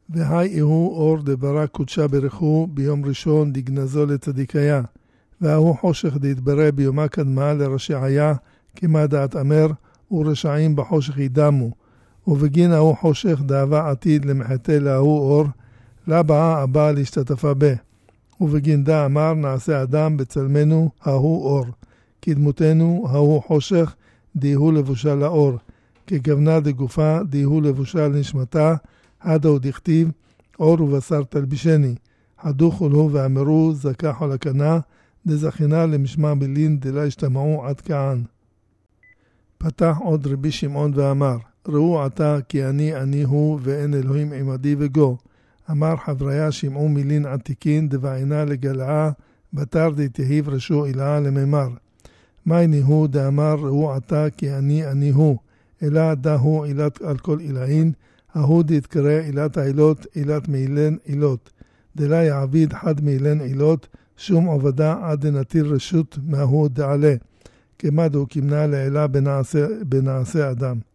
והי הוא אור דברה קודשה ברכו ביום ראשון דגנזו לצדיקיה. והוא חושך דתברא ביומה קדמה לרשעיה, כמה דעת אמר, ורשעים בחושך ידמו. ובגין ההוא חושך דאבה עתיד למחתה להוא אור, לבאה הבאה להשתתפה בה. ובגין דה אמר נעשה אדם בצלמנו ההוא אור. כדמותנו ההוא חושך דיהו לבושה לאור. כגוונה דגופה דיהו לבושה לנשמתה, הדו דכתיב אור ובשר תלבישני. חדוכו לו ואמרו זכחו לקנה, דזכינה למשמע מילין דלה השתמעו עד כען. פתח עוד רבי שמעון ואמר, ראו עתה כי אני הוא ואין אלוהים עמדי וגו. אמר חבריה שמעו מילין עתיקין דבעינה לגלעה, בתר דתהיב רשו אילאה לממר. מייני הוא דאמר ראו עתה כי אני הוא, אלא דהו עילת על כל אילאין, ההוא דתקרא עילת העילות, עילת מילן עילות. דלה יעביד חד מילן עילות, שום עובדה עד דנתיר רשות מההוא דעלה. כמד הוא כמנה לעילה בנעשה אדם.